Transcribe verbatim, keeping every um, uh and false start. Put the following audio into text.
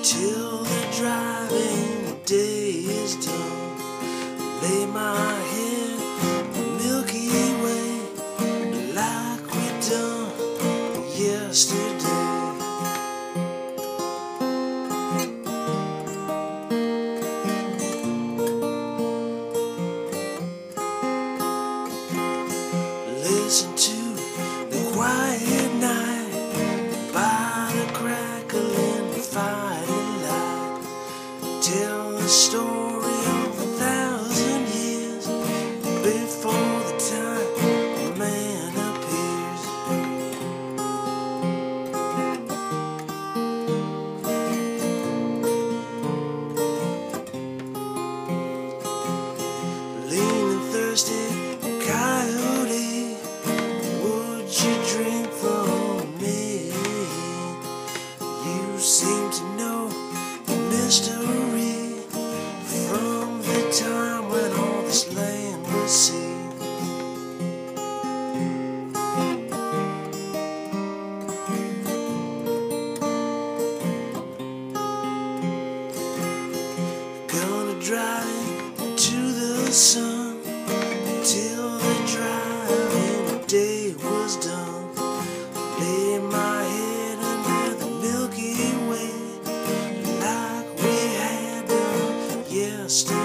till the driving day is done. Lay my head the Milky Way like we done yesterday. Listen to the quiet night by the crackling firelight. Tell the story of a thousand years before the time a man appears. Lean and thirsty coyote, would you drink from me? You seem to know the mystery from the time when all this land was seen. Gonna drive to the sun till the driving day was done. Lay my head under the Milky Way like we had done yesterday.